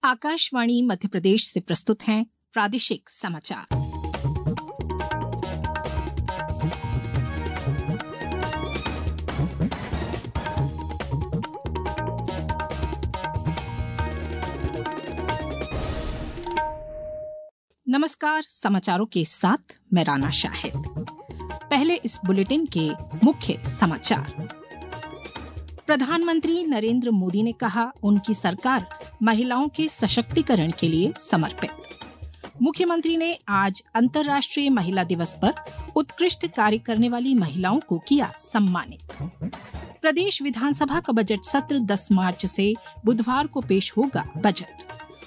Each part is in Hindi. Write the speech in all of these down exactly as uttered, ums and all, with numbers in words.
आकाशवाणी मध्य प्रदेश से प्रस्तुत हैं प्रादेशिक समाचार। नमस्कार, समाचारों के साथ मैं राना शाहिद। पहले इस बुलेटिन के मुख्य समाचार। प्रधानमंत्री नरेंद्र मोदी ने कहा, उनकी सरकार महिलाओं के सशक्तिकरण के लिए समर्पित। मुख्यमंत्री ने आज अंतर्राष्ट्रीय महिला दिवस पर उत्कृष्ट कार्य करने वाली महिलाओं को किया सम्मानित। प्रदेश विधानसभा का बजट सत्र दस मार्च से बुधवार को पेश होगा बजट।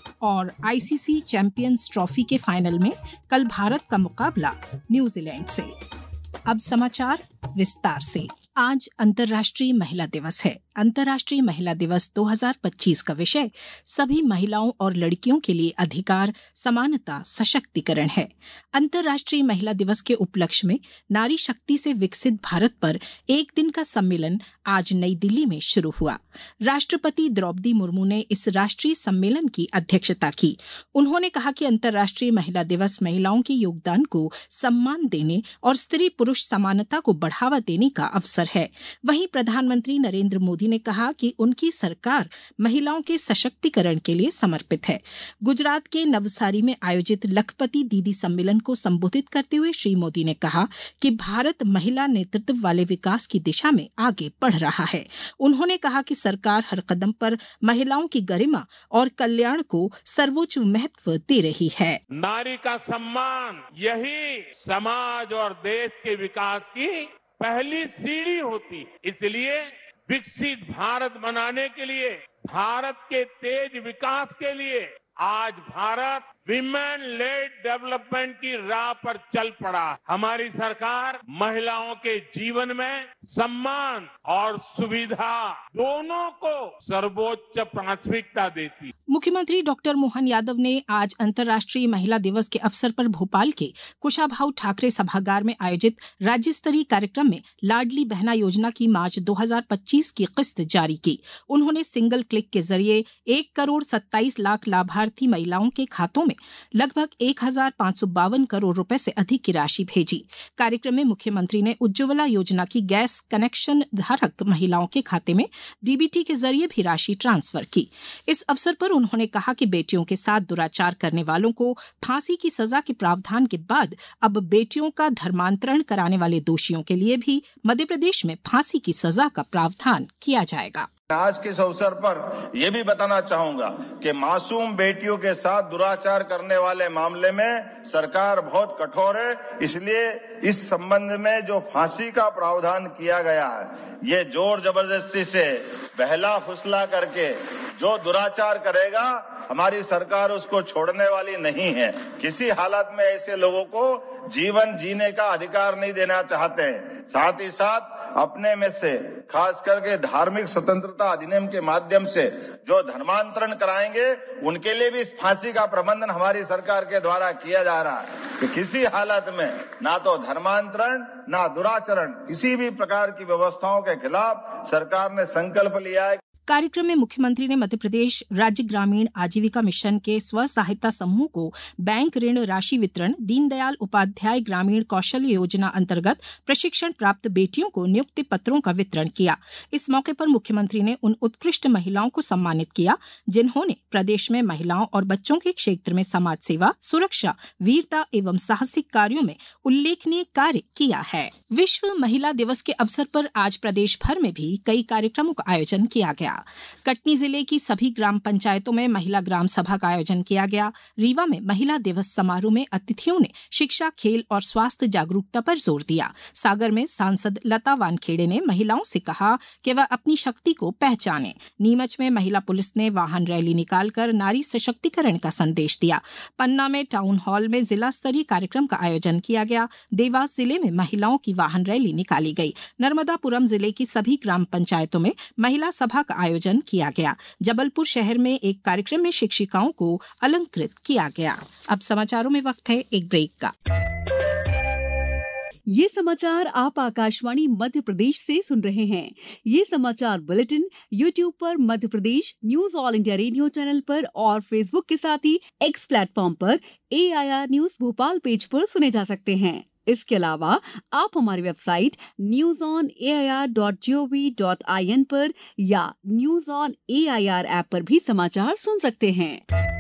और आईसीसी चैंपियंस ट्रॉफी के फाइनल में कल भारत का मुकाबला न्यूजीलैंड से। अब समाचार विस्तार से। आज अंतर्राष्ट्रीय महिला दिवस है। अंतर्राष्ट्रीय महिला दिवस दो हज़ार पच्चीस का विषय सभी महिलाओं और लड़कियों के लिए अधिकार, समानता, सशक्तिकरण है। अंतर्राष्ट्रीय महिला दिवस के उपलक्ष्य में नारी शक्ति से विकसित भारत पर एक दिन का सम्मेलन आज नई दिल्ली में शुरू हुआ। राष्ट्रपति द्रौपदी मुर्मू ने इस राष्ट्रीय सम्मेलन की अध्यक्षता की। उन्होंने कहा कि अंतर्राष्ट्रीय महिला दिवस महिलाओं के योगदान को सम्मान देने और स्त्री पुरुष समानता को बढ़ावा देने का अवसर है। वहीं प्रधानमंत्री नरेंद्र मोदी ने कहा कि उनकी सरकार महिलाओं के सशक्तिकरण के लिए समर्पित है। गुजरात के नवसारी में आयोजित लखपति दीदी सम्मेलन को संबोधित करते हुए श्री मोदी ने कहा कि भारत महिला नेतृत्व वाले विकास की दिशा में आगे बढ़ रहा है। उन्होंने कहा कि सरकार हर कदम पर महिलाओं की गरिमा और कल्याण को सर्वोच्च महत्व दे रही है। नारी का सम्मान यही समाज और देश के विकास की पहली सीढ़ी होती है। इसलिए विकसित भारत बनाने के लिए, भारत के तेज विकास के लिए आज भारत विमेन लेड डेवलपमेंट की राह पर चल पड़ा। हमारी सरकार महिलाओं के जीवन में सम्मान और सुविधा दोनों को सर्वोच्च प्राथमिकता देती। मुख्यमंत्री डॉक्टर मोहन यादव ने आज अंतर्राष्ट्रीय महिला दिवस के अवसर पर भोपाल के कुशाभाऊ ठाकरे सभागार में आयोजित राज्य स्तरीय कार्यक्रम में लाडली बहना योजना की मार्च दो हज़ार पच्चीस की किस्त जारी की। उन्होंने सिंगल क्लिक के जरिए एक करोड़ सत्ताईस लाख लाभार्थी महिलाओं के खातों में लगभग एक हजार पांच सौ बावन करोड़ रुपए से अधिक की राशि भेजी। कार्यक्रम में मुख्यमंत्री ने उज्ज्वला योजना की गैस कनेक्शन धारक महिलाओं के खाते में डीबीटी के जरिए भी राशि ट्रांसफर की। इस अवसर पर उन्होंने कहा कि बेटियों के साथ दुराचार करने वालों को फांसी की सजा के प्रावधान के बाद अब बेटियों का धर्मांतरण कराने वाले दोषियों के लिए भी मध्य प्रदेश में फांसी की सजा का प्रावधान किया जाएगा। आज के इस अवसर पर यह भी बताना चाहूंगा कि मासूम बेटियों के साथ दुराचार करने वाले मामले में सरकार बहुत कठोर है। इसलिए इस संबंध में जो फांसी का प्रावधान किया गया है, ये जोर जबरदस्ती से बहला फुसला करके जो दुराचार करेगा, हमारी सरकार उसको छोड़ने वाली नहीं है। किसी हालत में ऐसे लोगों को जीवन जीने का अधिकार नहीं देना चाहते हैं। साथ ही साथ अपने में से खास करके धार्मिक स्वतंत्रता अधिनियम के माध्यम से जो धर्मांतरण कराएंगे, उनके लिए भी इस फांसी का प्रबंधन हमारी सरकार के द्वारा किया जा रहा है कि किसी हालत में ना तो धर्मांतरण ना दुराचरण, किसी भी प्रकार की व्यवस्थाओं के खिलाफ सरकार ने संकल्प लिया है। कार्यक्रम में मुख्यमंत्री ने मध्य प्रदेश राज्य ग्रामीण आजीविका मिशन के स्व सहायता समूह को बैंक ऋण राशि वितरण, दीनदयाल उपाध्याय ग्रामीण कौशल योजना अंतर्गत प्रशिक्षण प्राप्त बेटियों को नियुक्ति पत्रों का वितरण किया। इस मौके पर मुख्यमंत्री ने उन उत्कृष्ट महिलाओं को सम्मानित किया जिन्होंने प्रदेश में महिलाओं और बच्चों के क्षेत्र में समाज सेवा, सुरक्षा, वीरता एवं साहसिक कार्यों में उल्लेखनीय कार्य किया है। विश्व महिला दिवस के अवसर पर आज प्रदेश भर में भी कई कार्यक्रमों का आयोजन किया गया। कटनी जिले की सभी ग्राम पंचायतों में महिला ग्राम सभा का आयोजन किया गया। रीवा में महिला दिवस समारोह में अतिथियों ने शिक्षा, खेल और स्वास्थ्य जागरूकता पर जोर दिया। सागर में सांसद लता वानखेड़े ने महिलाओं से कहा कि वह अपनी शक्ति को पहचानें। नीमच में महिला पुलिस ने वाहन रैली निकालकर नारी सशक्तिकरण का संदेश दिया। पन्ना में टाउन हॉल में जिला स्तरीय कार्यक्रम का आयोजन किया गया। देवास जिले में महिलाओं की वाहन रैली निकाली गई। नर्मदापुरम जिले की सभी ग्राम पंचायतों में महिला सभा का आयोजन किया गया। जबलपुर शहर में एक कार्यक्रम में शिक्षिकाओं को अलंकृत किया गया। अब समाचारों में वक्त है एक ब्रेक का। ये समाचार आप आकाशवाणी मध्य प्रदेश से सुन रहे हैं। ये समाचार बुलेटिन यूट्यूब पर Madhya Pradesh news All India radio channel पर और फेसबुक के साथ ही एक्स प्लेटफॉर्म पर A I R news Bhopal page पर सुने जा सकते हैं। इसके अलावा आप हमारी website news on A I R dot G O V dot I N पर या news on A I R app पर भी समाचार सुन सकते हैं।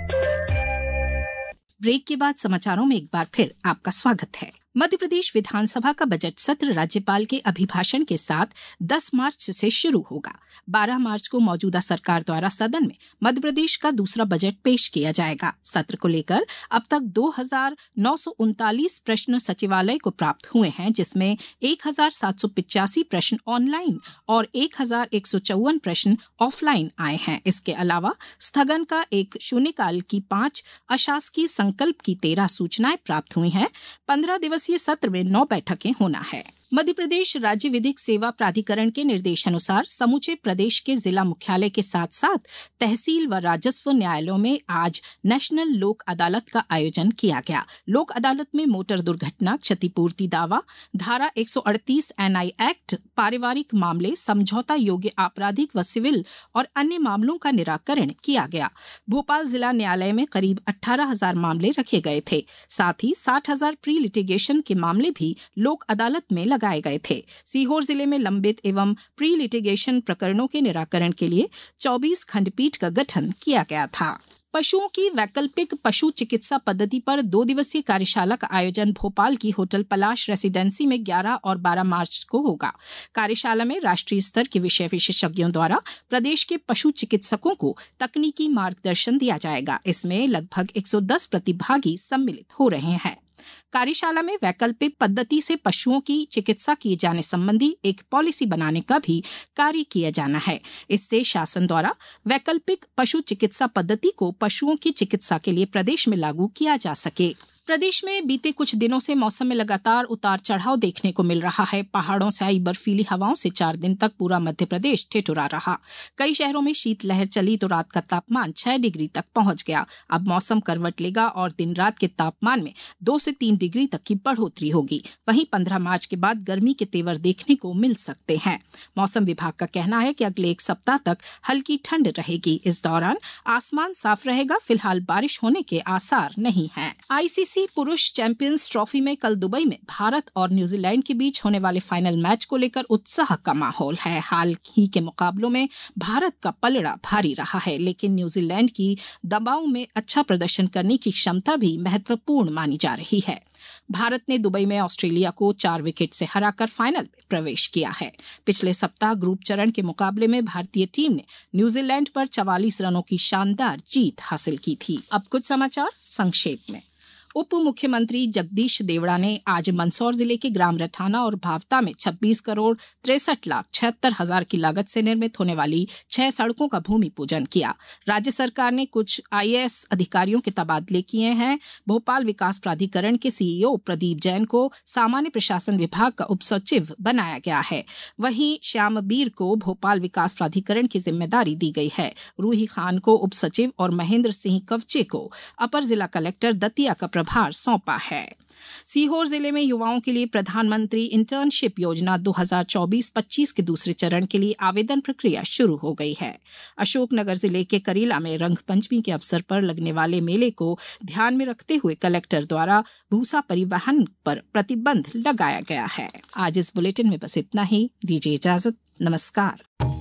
ब्रेक के बाद समाचारों में एक बार फिर आपका स्वागत है। मध्य प्रदेश विधानसभा का बजट सत्र राज्यपाल के अभिभाषण के साथ दस मार्च से शुरू होगा। बारह मार्च को मौजूदा सरकार द्वारा सदन में मध्य प्रदेश का दूसरा बजट पेश किया जाएगा। सत्र को लेकर अब तक दो हजार नौ सौ उनतालीस प्रश्न सचिवालय को प्राप्त हुए हैं, जिसमें एक हजार सात सौ पिचासी प्रश्न ऑनलाइन और एक हजार एक सौ चौवन प्रश्न ऑफलाइन आए हैं। इसके अलावा स्थगन का एक शून्यकाल की पांच, अशासकीय संकल्प की तेरह सूचनाएं प्राप्त हुई हैं। पंद्रह दिवसीय सत्र में नौ बैठकें होना है। मध्य प्रदेश राज्य विधिक सेवा प्राधिकरण के निर्देशानुसार समूचे प्रदेश के जिला मुख्यालय के साथ साथ तहसील व राजस्व न्यायालयों में आज नेशनल लोक अदालत का आयोजन किया गया। लोक अदालत में मोटर दुर्घटना, क्षतिपूर्ति दावा, धारा एक सौ अड़तीस एन आई एक्ट, पारिवारिक मामले, समझौता योग्य आपराधिक व सिविल और अन्य मामलों का निराकरण किया गया। भोपाल जिला न्यायालय में करीब अठारह हजार मामले रखे गए थे। साथ ही साठ हजार प्री लिटिगेशन के मामले भी लोक अदालत में लगाए गए थे। सीहोर जिले में लंबित एवं प्री लिटिगेशन प्रकरणों के निराकरण के लिए चौबीस खंडपीठ का गठन किया गया था। पशुओं की वैकल्पिक पशु चिकित्सा पद्धति पर दो दिवसीय कार्यशाला का आयोजन भोपाल की होटल पलाश रेसिडेंसी में ग्यारह और बारह मार्च को होगा। कार्यशाला में राष्ट्रीय स्तर के विषय विशेषज्ञों द्वारा प्रदेश के पशु चिकित्सकों को तकनीकी मार्गदर्शन दिया जाएगा। इसमें लगभग एक सौ दस प्रतिभागी सम्मिलित हो रहे हैं। कार्यशाला में वैकल्पिक पद्धति से पशुओं की चिकित्सा किए जाने संबंधी एक पॉलिसी बनाने का भी कार्य किया जाना है। इससे शासन द्वारा वैकल्पिक पशु चिकित्सा पद्धति को पशुओं की चिकित्सा के लिए प्रदेश में लागू किया जा सके। प्रदेश में बीते कुछ दिनों से मौसम में लगातार उतार चढ़ाव देखने को मिल रहा है। पहाड़ों से आई बर्फीली हवाओं से चार दिन तक पूरा मध्य प्रदेश ठिठुरा रहा। कई शहरों में शीतलहर चली तो रात का तापमान छह डिग्री तक पहुंच गया। अब मौसम करवट लेगा और दिन रात के तापमान में दो से तीन डिग्री तक की बढ़ोतरी होगी। वहीं पंद्रह मार्च के बाद गर्मी के तेवर देखने को मिल सकते हैं। मौसम विभाग का कहना है कि अगले एक सप्ताह तक हल्की ठंड रहेगी। इस दौरान आसमान साफ रहेगा। फिलहाल बारिश होने के आसार नहीं है। आईसीसी पुरुष चैंपियंस ट्रॉफी में कल दुबई में भारत और न्यूजीलैंड के बीच होने वाले फाइनल मैच को लेकर उत्साह का माहौल है। हाल ही के मुकाबलों में भारत का पलड़ा भारी रहा है, लेकिन न्यूजीलैंड की दबाव में अच्छा प्रदर्शन करने की क्षमता भी महत्वपूर्ण मानी जा रही है। भारत ने दुबई में ऑस्ट्रेलिया को चार विकेट से हराकर फाइनल में प्रवेश किया है। पिछले सप्ताह ग्रुप चरण के मुकाबले में भारतीय टीम ने न्यूजीलैंड पर चवालीस रनों की शानदार जीत हासिल की थी। अब कुछ समाचार संक्षेप में। उप मुख्यमंत्री जगदीश देवड़ा ने आज मंदसौर जिले के ग्राम रठाना और भावता में छब्बीस करोड़ तिरसठ लाख छिहत्तर हजार की लागत से निर्मित होने वाली छह सड़कों का भूमि पूजन किया। राज्य सरकार ने कुछ आई ए एस अधिकारियों के तबादले किए हैं। भोपाल विकास प्राधिकरण के सी ई ओ प्रदीप जैन को सामान्य प्रशासन विभाग का उप सचिव बनाया गया है। वहीं श्याम बीर को भोपाल विकास प्राधिकरण की जिम्मेदारी दी गई है। रूही खान को उप सचिव और महेंद्र सिंह कवचे को अपर जिला कलेक्टर दतिया का प्रभार सौंपा है। सीहोर जिले में युवाओं के लिए प्रधानमंत्री इंटर्नशिप योजना दो हजार चौबीस पच्चीस के दूसरे चरण के लिए आवेदन प्रक्रिया शुरू हो गई है। अशोकनगर जिले के करीला में रंग पंचमी के अवसर पर लगने वाले मेले को ध्यान में रखते हुए कलेक्टर द्वारा भूसा परिवहन पर प्रतिबंध लगाया गया है। आज इस बुलेटिन में बस इतना ही। दीजिए इजाजत। नमस्कार।